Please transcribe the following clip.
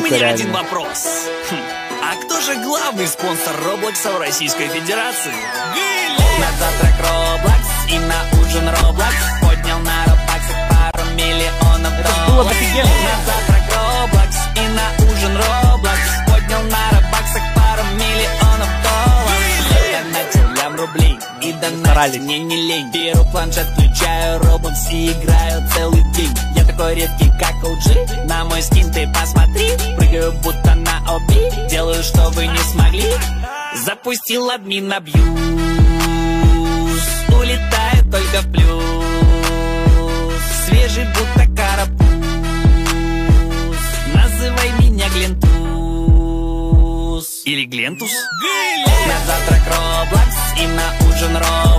меня реально. один вопрос. А кто же главный спонсор Роблокса в Российской Федерации? На завтрак Роблокс и на ужин Роблокс. Поднял на робаксах пару миллионов долларов. Было бы офигенно. На завтрак Роблокс и на ужин Роблокс. Поднял на робаксах пару миллионов долларов. Я начал лям рублей и донатить мне не лень. Беру планшет, включаю Роблокс и играю целый день. Я такой редкий, как OG. На мой скин ты посмотри. Прыгаю будто на оби. Делаю, что вы не смогли. Запустил админ абьюз. Улетает только в плюс. Свежий будто карапуз. Называй меня Глентус. Или Глентус. На завтрак Роблокс и на ужин Роблокс.